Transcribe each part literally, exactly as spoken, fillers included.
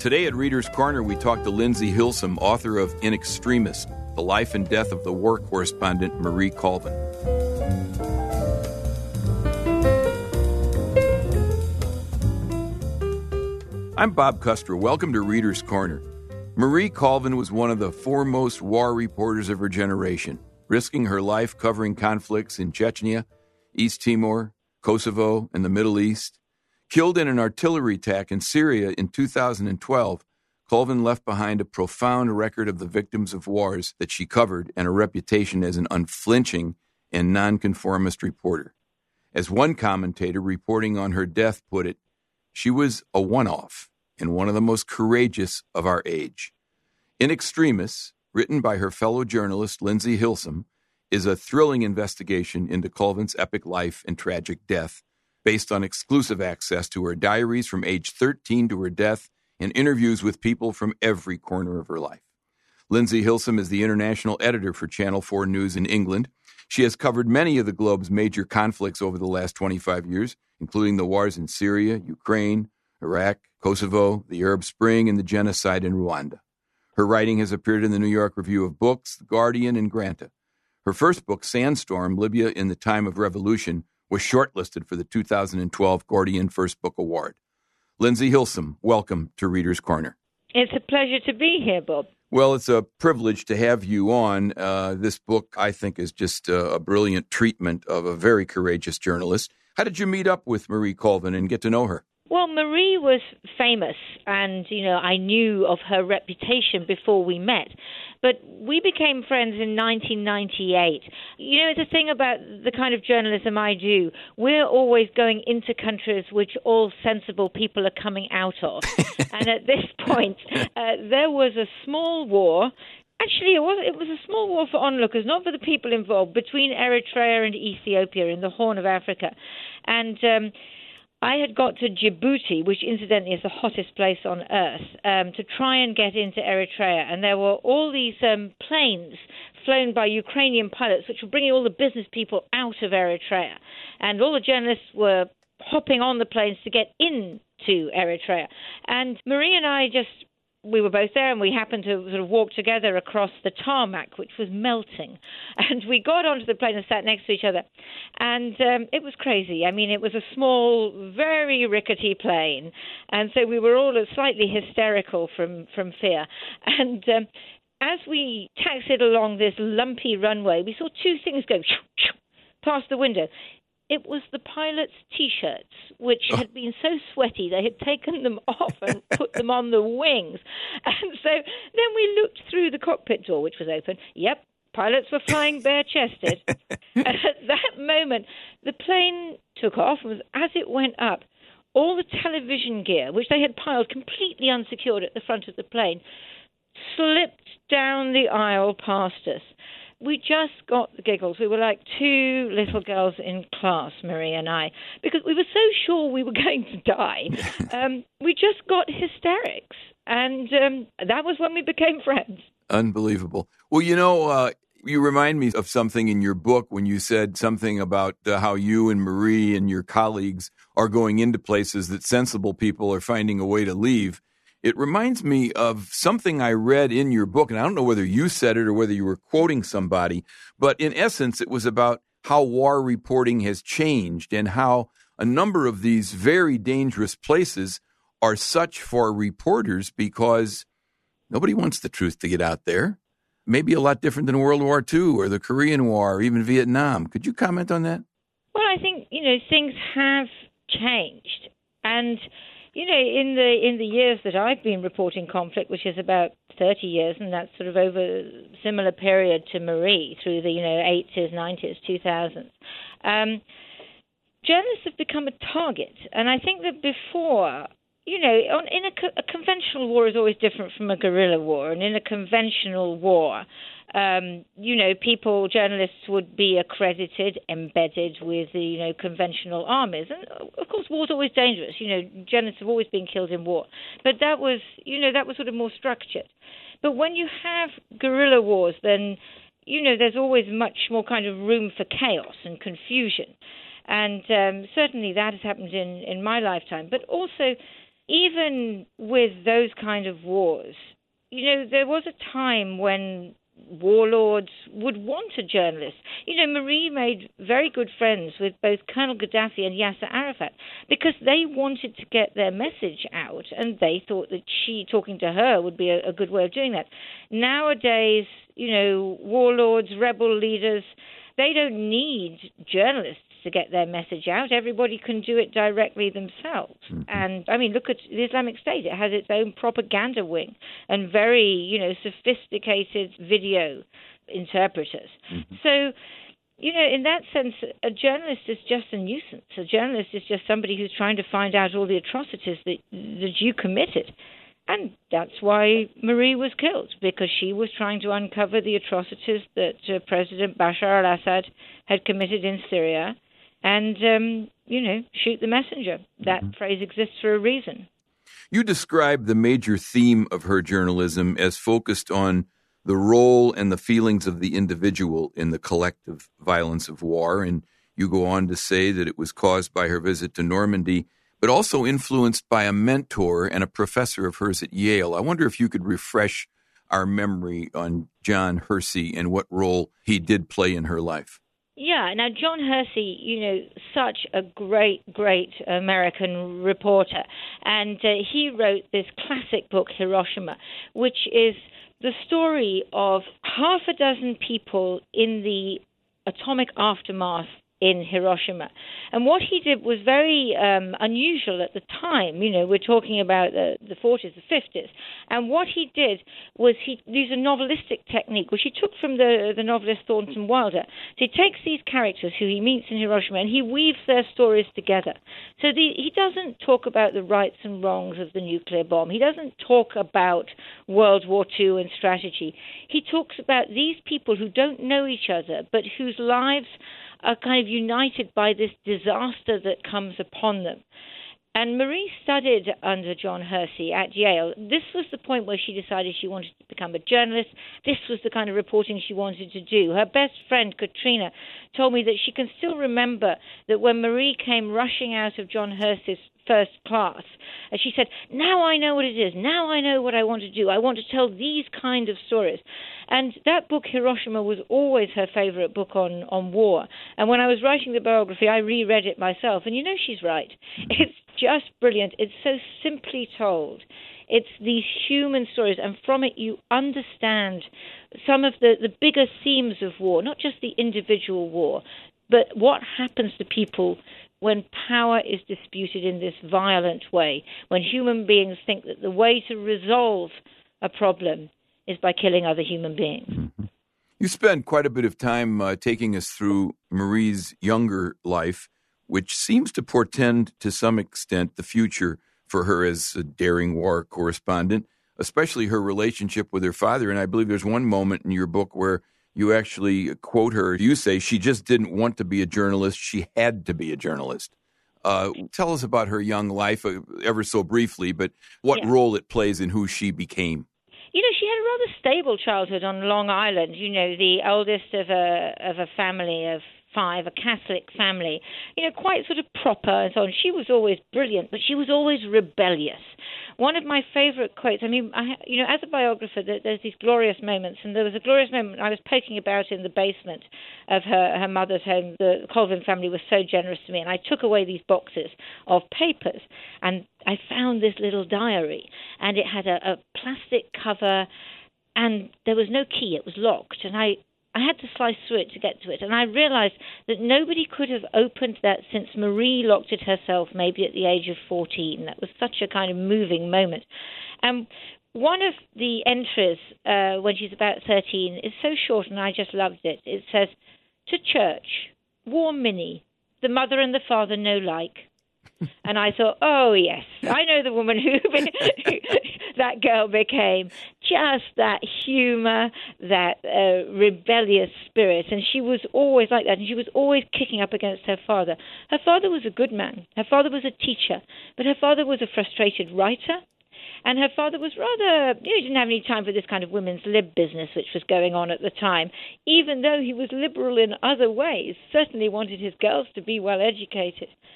Today at Reader's Corner, we talk to Lindsay Hilsum, author of In Extremis, The Life and Death of the War Correspondent Marie Colvin. I'm Bob Custer. Welcome to Reader's Corner. Marie Colvin was one of the foremost war reporters of her generation, risking her life covering conflicts in Chechnya, East Timor, Kosovo, and the Middle East. Killed in an artillery attack in Syria in two thousand twelve, Colvin left behind a profound record of the victims of wars that she covered and a reputation as an unflinching and nonconformist reporter. As one commentator reporting on her death put it, she was a one-off and one of the most courageous of our age. In Extremis, written by her fellow journalist Lindsay Hilsum, is a thrilling investigation into Colvin's epic life and tragic death, based on exclusive access to her diaries from age thirteen to her death and interviews with people from every corner of her life. Lindsay Hilsum is the international editor for Channel four News in England. She has covered many of the globe's major conflicts over the last twenty-five years, including the wars in Syria, Ukraine, Iraq, Kosovo, the Arab Spring, and the genocide in Rwanda. Her writing has appeared in the New York Review of Books, The Guardian, and Granta. Her first book, Sandstorm, Libya in the Time of Revolution, was shortlisted for the two thousand twelve Gordian First Book Award. Lindsay Hilsum, welcome to Reader's Corner. It's a pleasure to be here, Bob. Well, it's a privilege to have you on. Uh, this book, I think, is just a, a brilliant treatment of a very courageous journalist. How did you meet up with Marie Colvin and get to know her? Well, Marie was famous, and, you know, I knew of her reputation before we met. But we became friends in nineteen ninety-eight. You know, the thing about the kind of journalism I do, we're always going into countries which all sensible people are coming out of. And at this point, uh, there was a small war. Actually, it was, it was a small war for onlookers, not for the people involved, between Eritrea and Ethiopia in the Horn of Africa. And um, I had got to Djibouti, which incidentally is the hottest place on earth, um, to try and get into Eritrea. And there were all these um, planes flown by Ukrainian pilots, which were bringing all the business people out of Eritrea. And all the journalists were hopping on the planes to get into Eritrea. And Marie and I just... We were both there, and we happened to sort of walk together across the tarmac, which was melting. And we got onto the plane and sat next to each other. And um, it was crazy. I mean, it was a small, very rickety plane. And so we were all slightly hysterical from, from fear. And um, as we taxied along this lumpy runway, we saw two things go past the window. It was the pilots' T-shirts, which had been so sweaty they had taken them off and put them on the wings. And so then we looked through the cockpit door, which was open. Yep, pilots were flying bare-chested. And at that moment, the plane took off, and as it went up, all the television gear, which they had piled completely unsecured at the front of the plane, slipped down the aisle past us. We just got the giggles. We were like two little girls in class, Marie and I, because we were so sure we were going to die. Um, we just got hysterics, and um, that was when we became friends. Unbelievable. Well, you know, uh, you remind me of something in your book when you said something about uh, how you and Marie and your colleagues are going into places that sensible people are finding a way to leave. It reminds me of something I read in your book, and I don't know whether you said it or whether you were quoting somebody, but in essence, it was about how war reporting has changed and how a number of these very dangerous places are such for reporters because nobody wants the truth to get out there. Maybe a lot different than World War Two or the Korean War or even Vietnam. Could you comment on that? Well, I think, you know, things have changed. And You know, in the in the years that I've been reporting conflict, which is about thirty years, and that's sort of over a similar period to Marie through the, you know, eighties, nineties, two thousands, um, journalists have become a target. And I think that before, you know, on, in a, a conventional war is always different from a guerrilla war. And in a conventional war, Um, you know, people, journalists would be accredited, embedded with the, you know, conventional armies. And, of course, war's always dangerous. You know, journalists have always been killed in war. But that was, you know, that was sort of more structured. But when you have guerrilla wars, then, you know, there's always much more kind of room for chaos and confusion. And um, certainly that has happened in, in my lifetime. But also, even with those kind of wars, you know, there was a time when warlords would want a journalist. You know, Marie made very good friends with both Colonel Gaddafi and Yasser Arafat because they wanted to get their message out, and they thought that she, talking to her, would be a, a good way of doing that. Nowadays, you know, warlords, rebel leaders, they don't need journalists to get their message out. Everybody can do it directly themselves. Mm-hmm. And, I mean, look at the Islamic State. It has its own propaganda wing and very, you know, sophisticated video interpreters. Mm-hmm. So, you know, in that sense, a journalist is just a nuisance. A journalist is just somebody who's trying to find out all the atrocities that, that you committed. And that's why Marie was killed, because she was trying to uncover the atrocities that uh, President Bashar al-Assad had committed in Syria and, um, you know, shoot the messenger. That mm-hmm. phrase exists for a reason. You describe the major theme of her journalism as focused on the role and the feelings of the individual in the collective violence of war, and you go on to say that it was caused by her visit to Normandy, but also influenced by a mentor and a professor of hers at Yale. I wonder if you could refresh our memory on John Hersey and what role he did play in her life. Yeah, now John Hersey, you know, such a great, great American reporter. And uh, he wrote this classic book, Hiroshima, which is the story of half a dozen people in the atomic aftermath in Hiroshima. And what he did was very um, unusual at the time. You know, we're talking about the, the forties, the fifties. And what he did was he used a novelistic technique, which he took from the, the novelist Thornton Wilder. So he takes these characters who he meets in Hiroshima and he weaves their stories together. So the, he doesn't talk about the rights and wrongs of the nuclear bomb. He doesn't talk about World War Two and strategy. He talks about these people who don't know each other, but whose lives are kind of united by this disaster that comes upon them. And Marie studied under John Hersey at Yale. This was the point where she decided she wanted to become a journalist. This was the kind of reporting she wanted to do. Her best friend, Katrina, told me that she can still remember that when Marie came rushing out of John Hersey's first class, and she said, now I know what it is. Now I know what I want to do. I want to tell these kind of stories. And that book, Hiroshima, was always her favorite book on, on war. And when I was writing the biography, I reread it myself. And you know she's right. It's just brilliant. It's so simply told. It's these human stories, and from it you understand some of the, the bigger themes of war, not just the individual war, but what happens to people when power is disputed in this violent way, when human beings think that the way to resolve a problem is by killing other human beings. Mm-hmm. You spent quite a bit of time uh, taking us through Marie's younger life, which seems to portend to some extent the future for her as a daring war correspondent, especially her relationship with her father. And I believe there's one moment in your book where you actually quote her. You say she just didn't want to be a journalist. She had to be a journalist. Uh, tell us about her young life, uh, ever so briefly, but what yeah. role it plays in who she became. You know, she had a rather stable childhood on Long Island. You know, the eldest of a of a family of five, a Catholic family, you know, quite sort of proper and so on. She was always brilliant, but she was always rebellious. One of my favorite quotes, I mean, I, you know, as a biographer, there, there's these glorious moments, and there was a glorious moment I was poking about in the basement of her, her mother's home. The Colvin family was so generous to me, and I took away these boxes of papers, and I found this little diary, and it had a, a plastic cover, and there was no key. It was locked, and I I had to slice through it to get to it. And I realized that nobody could have opened that since Marie locked it herself, maybe at the age of fourteen. That was such a kind of moving moment. And one of the entries uh, when she's about thirteen is so short, and I just loved it. It says, "To church, War Minnie, the mother and the father no like." And I thought, oh, yes, I know the woman who that girl became. Just that humor, that uh, rebellious spirit. And she was always like that. And she was always kicking up against her father. Her father was a good man. Her father was a teacher. But her father was a frustrated writer. And her father was rather, you know, he didn't have any time for this kind of women's lib business which was going on at the time, even though he was liberal in other ways, certainly wanted his girls to be well educated.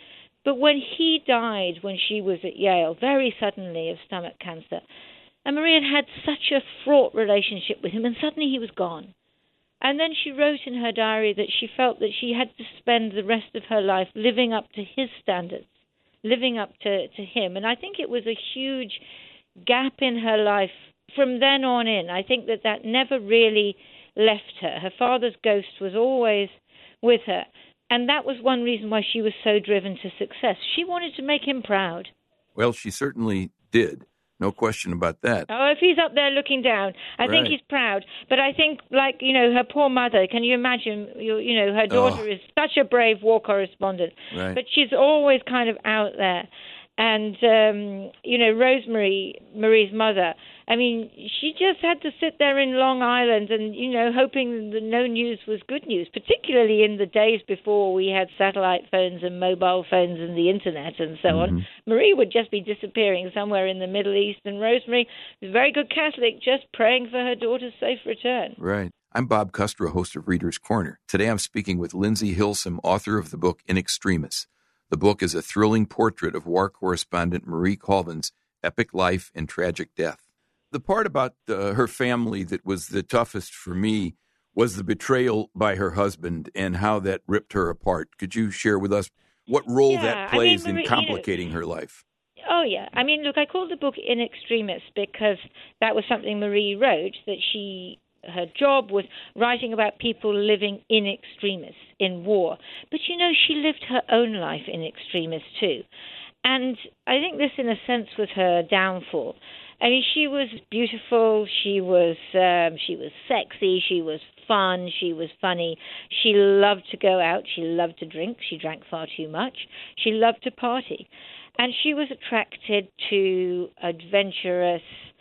But when he died, when she was at Yale, very suddenly of stomach cancer, and Marie had had such a fraught relationship with him, and suddenly he was gone. And then she wrote in her diary that she felt that she had to spend the rest of her life living up to his standards, living up to, to him. And I think it was a huge gap in her life from then on in. I think that that never really left her. Her father's ghost was always with her. And that was one reason why she was so driven to success. She wanted to make him proud. Well, she certainly did. No question about that. Oh, if he's up there looking down, I right. think he's proud. But I think, like, you know, her poor mother, can you imagine, you, you know, her daughter oh. is such a brave war correspondent. Right. But she's always kind of out there. And, um, you know, Rosemary, Marie's mother, I mean, she just had to sit there in Long Island and, you know, hoping that no news was good news, particularly in the days before we had satellite phones and mobile phones and the Internet and so mm-hmm. on. Marie would just be disappearing somewhere in the Middle East, and Rosemary was a very good Catholic, just praying for her daughter's safe return. Right. I'm Bob Custra, host of Reader's Corner. Today I'm speaking with Lindsay Hilsum, author of the book In Extremis. The book is a thrilling portrait of war correspondent Marie Colvin's epic life and tragic death. The part about uh, her family that was the toughest for me was the betrayal by her husband and how that ripped her apart. Could you share with us what role yeah, that plays I mean, Marie, in complicating you know, her life? Oh, yeah. I mean, look, I called the book In Extremis because that was something Marie wrote, that she... her job was writing about people living in extremis, in war. But, you know, she lived her own life in extremis, too. And I think this, in a sense, was her downfall. I mean, she was beautiful, she was um, she was sexy, she was fun, she was funny. She loved to go out, she loved to drink, she drank far too much. She loved to party. And she was attracted to adventurous,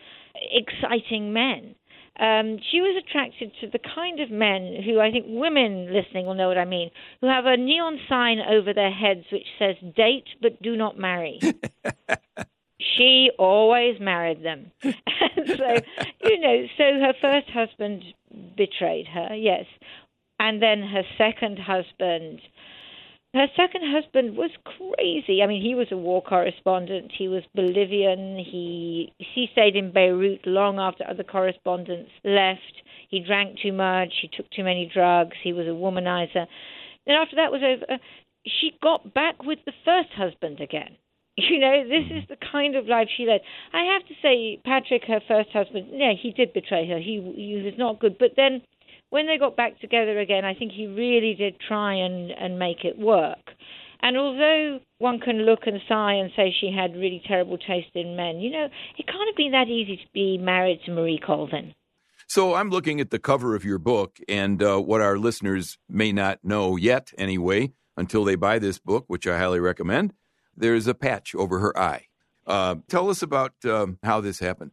exciting men. Um, she was attracted to the kind of men who, I think women listening will know what I mean, who have a neon sign over their heads which says, date but do not marry. She always married them. And so, you know, so her first husband betrayed her, yes. And then her second husband... Her second husband was crazy. I mean, he was a war correspondent. He was Bolivian. He he stayed in Beirut long after other correspondents left. He drank too much. He took too many drugs. He was a womanizer. Then after that was over, she got back with the first husband again. You know, this is the kind of life she led. I have to say, Patrick, her first husband, yeah, he did betray her. He, he was not good. But then when they got back together again, I think he really did try and, and make it work. And although one can look and sigh and say she had really terrible taste in men, you know, it can't have been that easy to be married to Marie Colvin. So I'm looking at the cover of your book, and uh, what our listeners may not know yet anyway, until they buy this book, which I highly recommend, there's a patch over her eye. Uh, tell us about um, how this happened.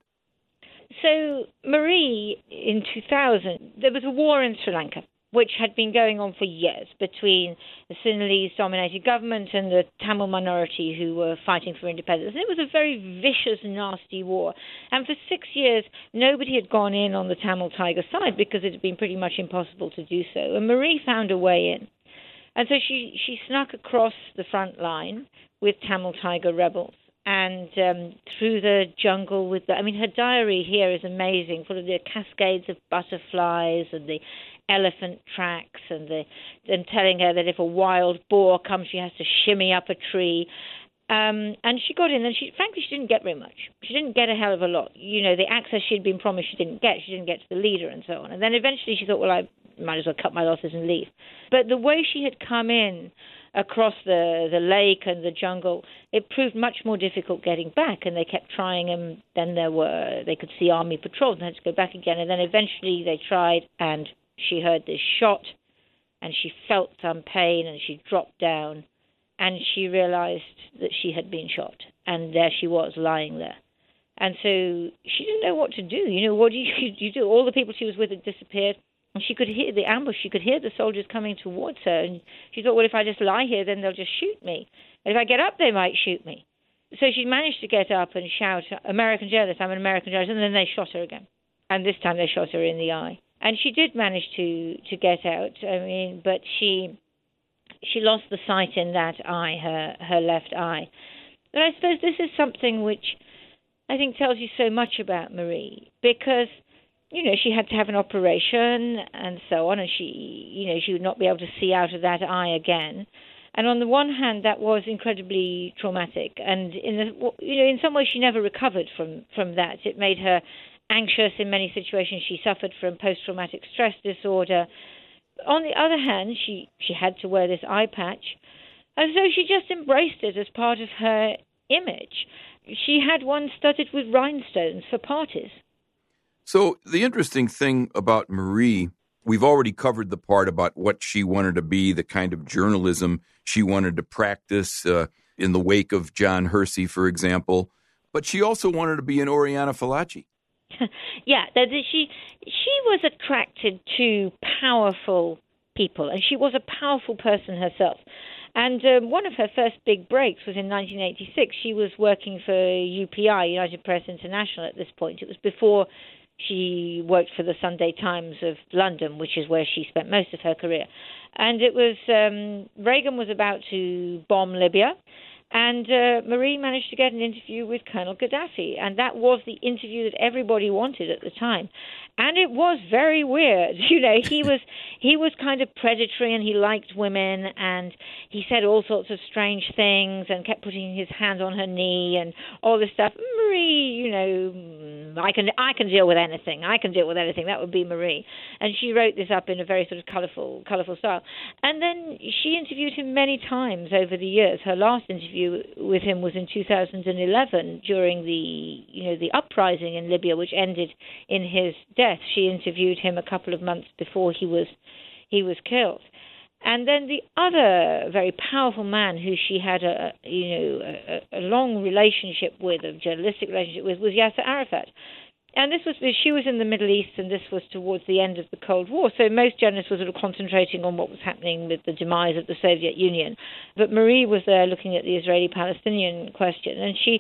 So Marie, in two thousand, there was a war in Sri Lanka, which had been going on for years between the Sinhalese-dominated government and the Tamil minority who were fighting for independence. And it was a very vicious, nasty war. And for six years, nobody had gone in on the Tamil Tiger side because it had been pretty much impossible to do so. And Marie found a way in. And so she, she snuck across the front line with Tamil Tiger rebels and um, through the jungle with the... I mean, her diary here is amazing, full of the cascades of butterflies and the elephant tracks and the and telling her that if a wild boar comes, she has to shimmy up a tree. Um, and she got in, and she frankly, she didn't get very much. She didn't get a hell of a lot. You know, the access she'd been promised she didn't get. She didn't get to the leader and so on. And then eventually she thought, well, I might as well cut my losses and leave. But the way she had come in across the, the lake and the jungle, it proved much more difficult getting back, and they kept trying, and then there were, they could see army patrols and had to go back again. And then eventually they tried, and she heard this shot, and she felt some pain, and she dropped down, and she realized that she had been shot, and there she was lying there. And so she didn't know what to do. You know, what do you, you do? All the people she was with had disappeared, and she could hear the ambush. She could hear the soldiers coming towards her, and she thought, well, if I just lie here, then they'll just shoot me. And if I get up, they might shoot me. So she managed to get up and shout, American journalist, I'm an American journalist, and then they shot her again. And this time they shot her in the eye. And she did manage to, to get out, I mean, but she she lost the sight in that eye, her, her left eye. But I suppose this is something which I think tells you so much about Marie, because, you know, she had to have an operation and so on, and she, you know, she would not be able to see out of that eye again. And on the one hand, that was incredibly traumatic, and in the, you know, in some ways, she never recovered from, from that. It made her anxious in many situations. She suffered from post-traumatic stress disorder. On the other hand, she, she had to wear this eye patch, and so she just embraced it as part of her image. She had one studded with rhinestones for parties. So the interesting thing about Marie, we've already covered the part about what she wanted to be, the kind of journalism she wanted to practice uh, in the wake of John Hersey, for example. But she also wanted to be an Oriana Fallaci. Yeah, that she she was attracted to powerful people, and she was a powerful person herself. And um, one of her first big breaks was in nineteen eighty-six. She was working for U P I, United Press International, at this point. It was before she worked for the Sunday Times of London, which is where she spent most of her career. And it was um, Reagan was about to bomb Libya, and uh, Marie managed to get an interview with Colonel Gaddafi, and that was the interview that everybody wanted at the time. And it was very weird. You know, he was he was kind of predatory, and he liked women, and he said all sorts of strange things and kept putting his hand on her knee and all this stuff. Marie, you know, I can I can deal with anything. I can deal with anything. That would be Marie. And she wrote this up in a very sort of colorful, colorful style. And then she interviewed him many times over the years. Her last interview with him was in two thousand eleven during the, you know, the uprising in Libya, which ended in his death. She interviewed him a couple of months before he was he was killed. And then the other very powerful man who she had a, you know, a, a long relationship with, a journalistic relationship with, was Yasser Arafat. And this was, she was in the Middle East, and this was towards the end of the Cold War. So most journalists were sort of concentrating on what was happening with the demise of the Soviet Union. But Marie was there looking at the Israeli-Palestinian question, and she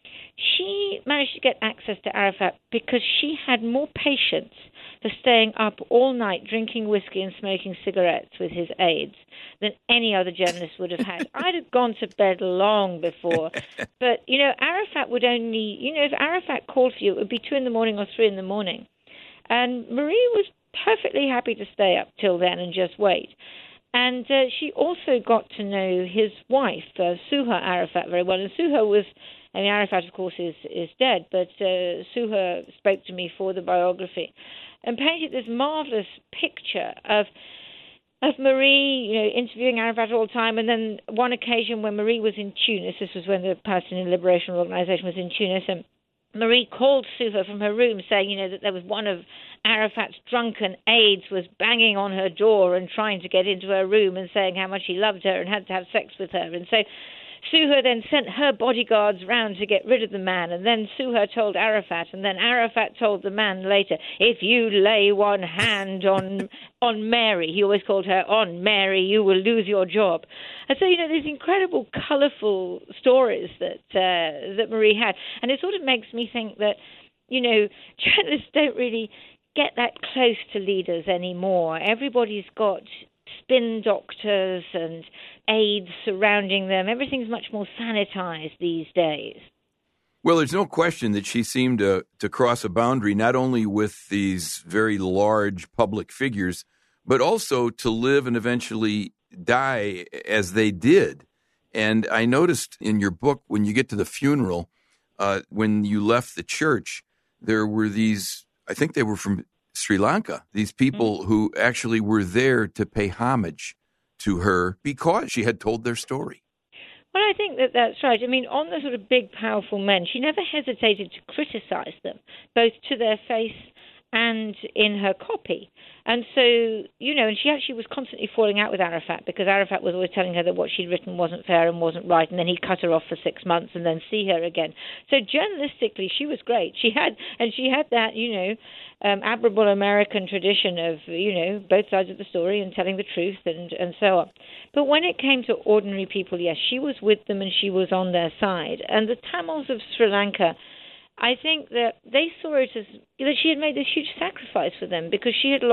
she managed to get access to Arafat because she had more patience for staying up all night drinking whiskey and smoking cigarettes with his aides than any other journalist would have had. I'd have gone to bed long before. But, you know, Arafat would only, you know, if Arafat called for you, it would be two in the morning or three in the morning. And Marie was perfectly happy to stay up till then and just wait. And uh, she also got to know his wife, uh, Suha Arafat, very well. And Suha was, I mean, Arafat, of course, is, is dead, but uh, Suha spoke to me for the biography and painted this marvelous picture of of Marie, you know, interviewing Arafat all the time. And then one occasion when Marie was in Tunis, this was when the Palestinian Liberation Organization was in Tunis, and Marie called Suha from her room saying, you know, that there was one of Arafat's drunken aides was banging on her door and trying to get into her room and saying how much he loved her and had to have sex with her. And so Suha then sent her bodyguards round to get rid of the man, and then Suha told Arafat, and then Arafat told the man later, if you lay one hand on on Mary, he always called her on Mary, you will lose your job. And so, you know, these incredible, colourful stories that uh, that Marie had. And it sort of makes me think that, you know, journalists don't really get that close to leaders anymore. Everybody's got spin doctors and aides surrounding them. Everything's much more sanitized these days. Well, there's no question that she seemed to, to cross a boundary, not only with these very large public figures, but also to live and eventually die as they did. And I noticed in your book, when you get to the funeral, uh, when you left the church, there were these, I think they were from Sri Lanka, these people mm-hmm. who actually were there to pay homage to her because she had told their story. Well, I think that that's right. I mean, on the sort of big, powerful men, she never hesitated to criticize them, both to their face and in her copy. And so, you know, and she actually was constantly falling out with Arafat because Arafat was always telling her that what she'd written wasn't fair and wasn't right, and then he'd cut her off for six months and then see her again. So journalistically, she was great. She had, and she had that, you know, um, admirable American tradition of, you know, both sides of the story and telling the truth and, and so on. But when it came to ordinary people, yes, she was with them and she was on their side. And the Tamils of Sri Lanka, I think that they saw it as that she had made this huge sacrifice for them because she had lost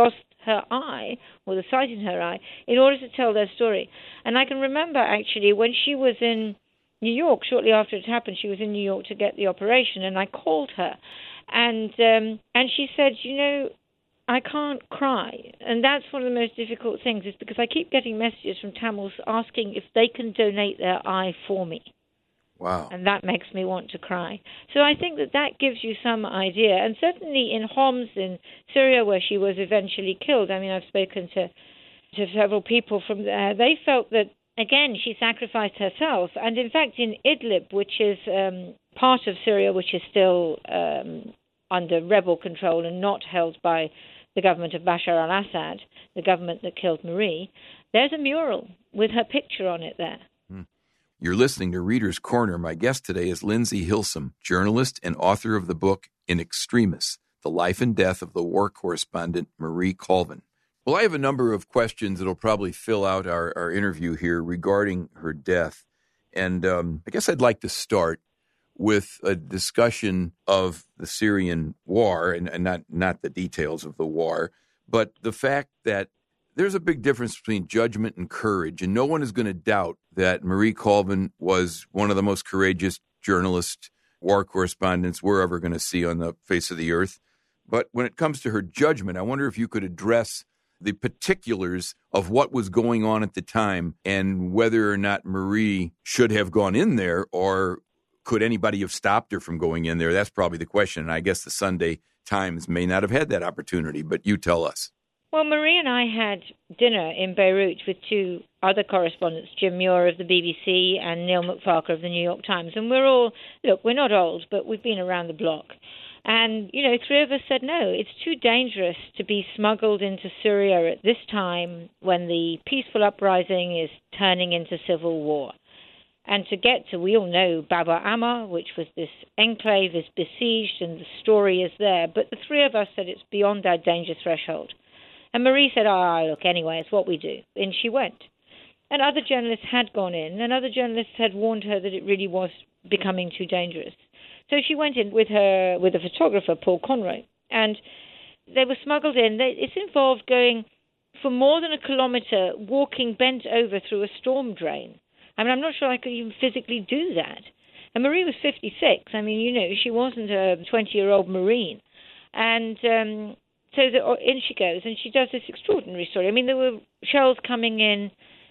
her eye, or the sight in her eye, in order to tell their story. And I can remember, actually, when she was in New York, shortly after it happened, she was in New York to get the operation, and I called her. And um, and she said, you know, I can't cry. And that's one of the most difficult things, is because I keep getting messages from Tamils asking if they can donate their eye for me. Wow. And that makes me want to cry. So I think that that gives you some idea. And certainly in Homs in Syria, where she was eventually killed, I mean, I've spoken to, to several people from there, they felt that, again, she sacrificed herself. And in fact, in Idlib, which is um, part of Syria, which is still um, under rebel control and not held by the government of Bashar al-Assad, the government that killed Marie, there's a mural with her picture on it there. You're listening to Reader's Corner. My guest today is Lindsay Hilsum, journalist and author of the book In Extremis, The Life and Death of the War Correspondent Marie Colvin. Well, I have a number of questions that will probably fill out our, our interview here regarding her death. And um, I guess I'd like to start with a discussion of the Syrian war, and, and not, not the details of the war, but the fact that there's a big difference between judgment and courage, and no one is going to doubt that Marie Colvin was one of the most courageous journalists, war correspondents we're ever going to see on the face of the earth. But when it comes to her judgment, I wonder if you could address the particulars of what was going on at the time and whether or not Marie should have gone in there, or could anybody have stopped her from going in there? That's probably the question. And I guess the Sunday Times may not have had that opportunity, but you tell us. Well, Marie and I had dinner in Beirut with two other correspondents, Jim Muir of the B B C and Neil McFarker of the New York Times. And we're all, look, we're not old, but we've been around the block. And, you know, three of us said, no, it's too dangerous to be smuggled into Syria at this time when the peaceful uprising is turning into civil war. And to get to, we all know Bab al-Amma, which was this enclave, is besieged and the story is there. But the three of us said it's beyond our danger threshold. And Marie said, ah, oh, look, anyway, it's what we do. And she went. And other journalists had gone in, and other journalists had warned her that it really was becoming too dangerous. So she went in with her, with a photographer, Paul Conroy, and they were smuggled in. They, it's involved going for more than a kilometer, walking bent over through a storm drain. I mean, I'm not sure I could even physically do that. And Marie was fifty-six. I mean, you know, she wasn't a twenty-year-old Marine. And um, so the, in she goes, and she does this extraordinary story. I mean, there were shells coming in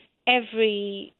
every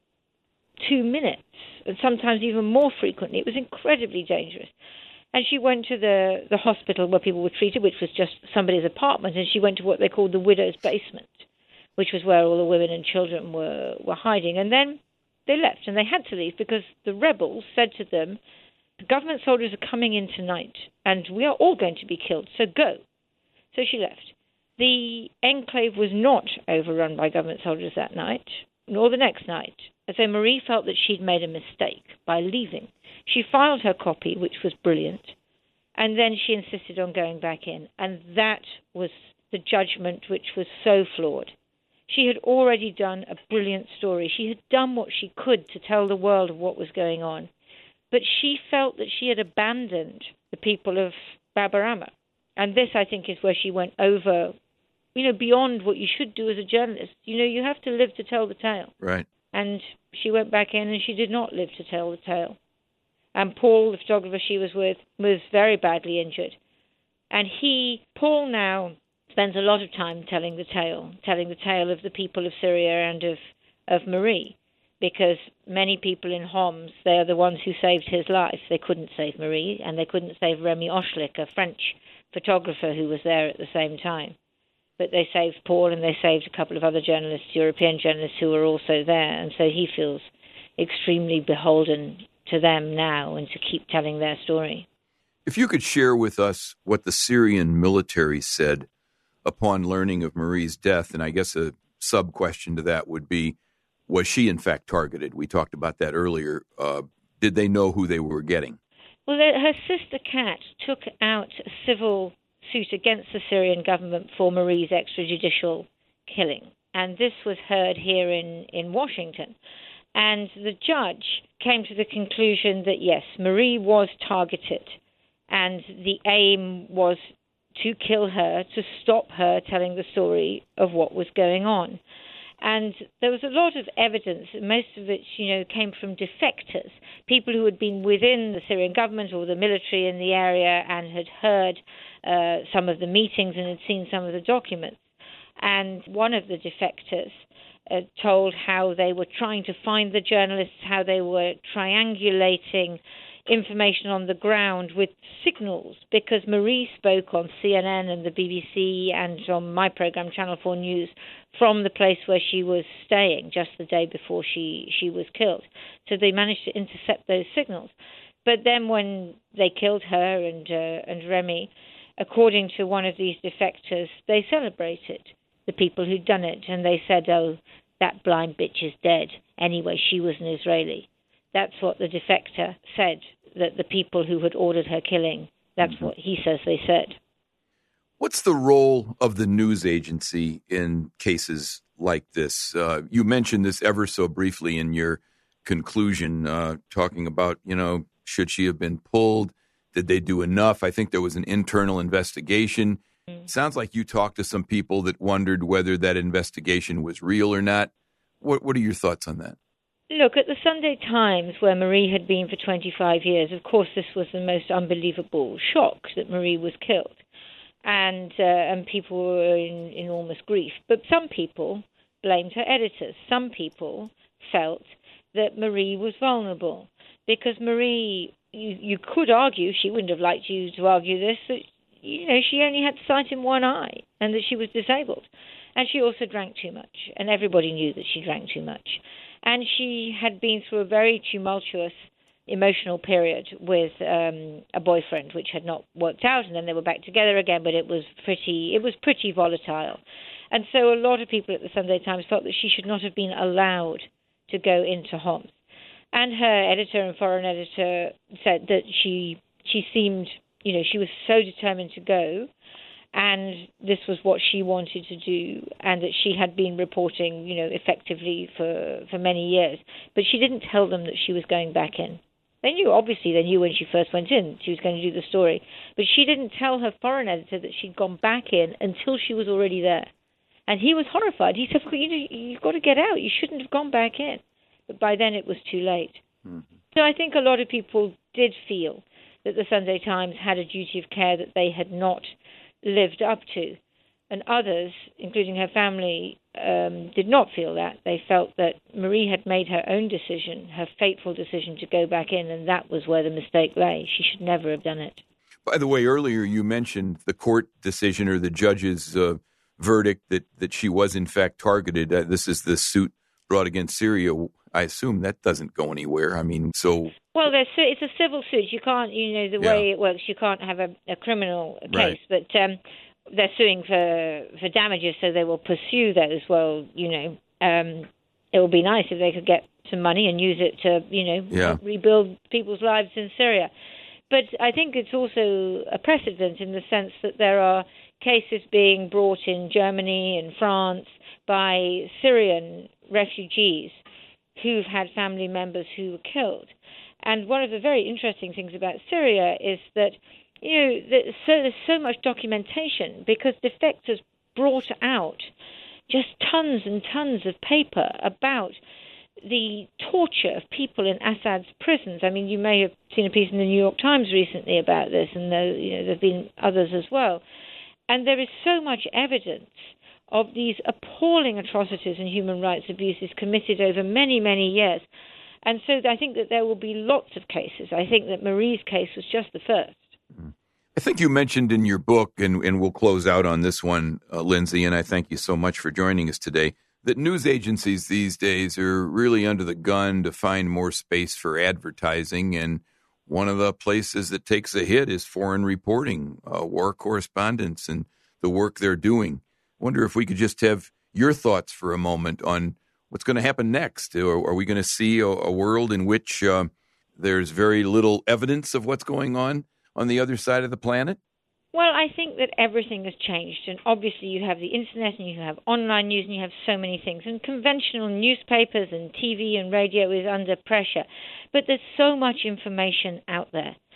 two minutes, and sometimes even more frequently. It was incredibly dangerous. And she went to the, the hospital where people were treated, which was just somebody's apartment, and she went to what they called the widow's basement, which was where all the women and children were, were hiding. And then they left, and they had to leave because the rebels said to them, the government soldiers are coming in tonight, and we are all going to be killed, so go. So she left. The enclave was not overrun by government soldiers that night, nor the next night. And so Marie felt that she'd made a mistake by leaving. She filed her copy, which was brilliant, and then she insisted on going back in. And that was the judgment which was so flawed. She had already done a brilliant story. She had done what she could to tell the world of what was going on. But she felt that she had abandoned the people of Bab al-Amma. And this, I think, is where she went over, you know, beyond what you should do as a journalist. You know, you have to live to tell the tale. Right. And she went back in and she did not live to tell the tale. And Paul, the photographer she was with, was very badly injured. And he, Paul now, spends a lot of time telling the tale, telling the tale of the people of Syria and of, of Marie, because many people in Homs, they are the ones who saved his life. They couldn't save Marie, and they couldn't save Remy Oshlik, a French photographer who was there at the same time. But they saved Paul, and they saved a couple of other journalists, European journalists, who were also there. And so he feels extremely beholden to them now and to keep telling their story. If you could share with us what the Syrian military said upon learning of Marie's death, and I guess a sub-question to that would be, was she in fact targeted? We talked about that earlier. Uh, did they know who they were getting? Well, her sister Kat took out a civil suit against the Syrian government for Marie's extrajudicial killing. And this was heard here in, in Washington. And the judge came to the conclusion that, yes, Marie was targeted. And the aim was to kill her, to stop her telling the story of what was going on. And there was a lot of evidence, most of which, you know, came from defectors, people who had been within the Syrian government or the military in the area and had heard uh, some of the meetings and had seen some of the documents. And one of the defectors uh, told how they were trying to find the journalists, how they were triangulating information on the ground with signals, because Marie spoke on C N N and the B B C and on my program, Channel four News, from the place where she was staying just the day before she, she was killed. So they managed to intercept those signals. But then when they killed her and uh, and Remy, according to one of these defectors, they celebrated the people who'd done it, and they said, oh, that blind bitch is dead. Anyway, she was an Israeli. That's what the defector said, that the people who had ordered her killing, that's mm-hmm. what he says they said. What's the role of the news agency in cases like this? Uh, you mentioned this ever so briefly in your conclusion, uh, talking about, you know, should she have been pulled? Did they do enough? I think there was an internal investigation. Mm-hmm. Sounds like you talked to some people that wondered whether that investigation was real or not. What, what are your thoughts on that? Look, at the Sunday Times, where Marie had been for twenty-five years, of course, this was the most unbelievable shock that Marie was killed. And uh, and people were in enormous grief. But some people blamed her editors. Some people felt that Marie was vulnerable. Because Marie, you, you could argue, she wouldn't have liked you to argue this, that, you know, she only had sight in one eye and that she was disabled. And she also drank too much. And everybody knew that she drank too much. And she had been through a very tumultuous emotional period with um, a boyfriend, which had not worked out, and then they were back together again, but it was pretty it was pretty volatile. And so a lot of people at the Sunday Times felt that she should not have been allowed to go into Homs. And her editor and foreign editor said that she she seemed, you know, she was so determined to go, and this was what she wanted to do, and that she had been reporting, you know, effectively for, for many years. But she didn't tell them that she was going back in. They knew, obviously, they knew when she first went in she was going to do the story. But she didn't tell her foreign editor that she'd gone back in until she was already there. And he was horrified. He said, well, you know, you've got to get out. You shouldn't have gone back in. But by then it was too late. Mm-hmm. So I think a lot of people did feel that the Sunday Times had a duty of care that they had not lived up to. And others, including her family, um, did not feel that. They felt that Marie had made her own decision, her fateful decision to go back in, and that was where the mistake lay. She should never have done it. By the way, earlier you mentioned the court decision or the judge's uh, verdict that, that she was in fact targeted. Uh, this is the suit brought against Syria. I assume that doesn't go anywhere. I mean, so... Well, there's, it's a civil suit. You can't, you know, the way yeah. it works, you can't have a, a criminal case. Right. But um, they're suing for, for damages, so they will pursue those. Well, you know, um, it would be nice if they could get some money and use it to, you know, yeah. rebuild people's lives in Syria. But I think it's also a precedent in the sense that there are cases being brought in Germany and France by Syrian refugees who've had family members who were killed. And one of the very interesting things about Syria is that, you know, there's so, there's so much documentation because defectors brought out just tons and tons of paper about the torture of people in Assad's prisons. I mean, you may have seen a piece in the New York Times recently about this, and there, you know, there have been others as well. And there is so much evidence of these appalling atrocities and human rights abuses committed over many, many years. And so I think that there will be lots of cases. I think that Marie's case was just the first. I think you mentioned in your book, and, and we'll close out on this one, uh, Lindsay, and I thank you so much for joining us today, that news agencies these days are really under the gun to find more space for advertising. And one of the places that takes a hit is foreign reporting, uh, war correspondents, and the work they're doing. I wonder if we could just have your thoughts for a moment on what's going to happen next. Are, are we going to see a, a world in which uh, there's very little evidence of what's going on on the other side of the planet? Well, I think that everything has changed. And obviously you have the internet and you have online news and you have so many things. And conventional newspapers and T V and radio is under pressure. But there's so much information out there.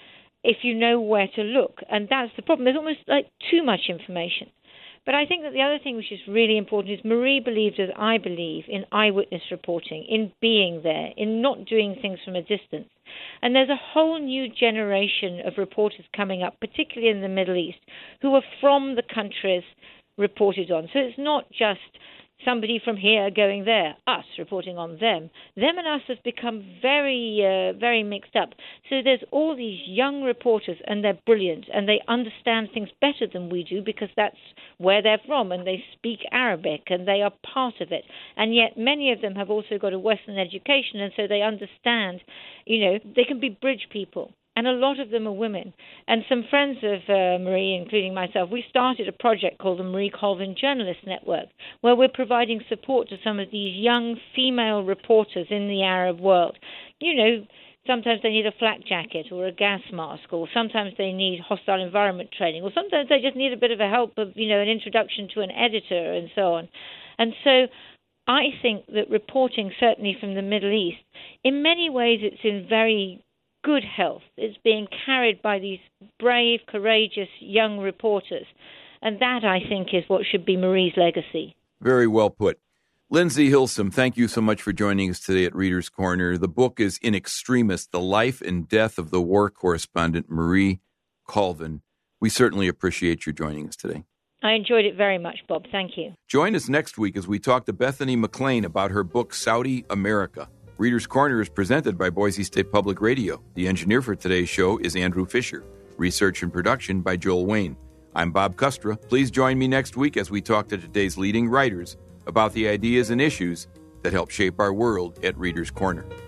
if you know where to look. And that's the problem. There's almost like too much information. But I think that the other thing which is really important is Marie believed, as I believe, in eyewitness reporting, in being there, in not doing things from a distance. And there's a whole new generation of reporters coming up, particularly in the Middle East, who are from the countries reported on. So it's not just somebody from here going there, us reporting on them. Them and us have become very, uh, very mixed up. So there's all these young reporters, and they're brilliant, and they understand things better than we do because that's where they're from, and they speak Arabic, and they are part of it. And yet many of them have also got a Western education, and so they understand, you know, they can be bridge people. And a lot of them are women. And some friends of uh, Marie, including myself, we started a project called the Marie Colvin Journalist Network, where we're providing support to some of these young female reporters in the Arab world. You know, sometimes they need a flak jacket or a gas mask, or sometimes they need hostile environment training, or sometimes they just need a bit of a help of, you know, an introduction to an editor and so on. And so I think that reporting, certainly from the Middle East, in many ways it's in very good health. It's being carried by these brave, courageous young reporters. And that, I think, is what should be Marie's legacy. Very well put. Lindsay Hilsum, thank you so much for joining us today at Reader's Corner. The book is In Extremis, The Life and Death of the War Correspondent Marie Colvin. We certainly appreciate your joining us today. I enjoyed it very much, Bob. Thank you. Join us next week as we talk to Bethany McLean about her book, Saudi America. Reader's Corner is presented by Boise State Public Radio. The engineer for today's show is Andrew Fisher. Research and production by Joel Wayne. I'm Bob Custra. Please join me next week as we talk to today's leading writers about the ideas and issues that help shape our world at Reader's Corner.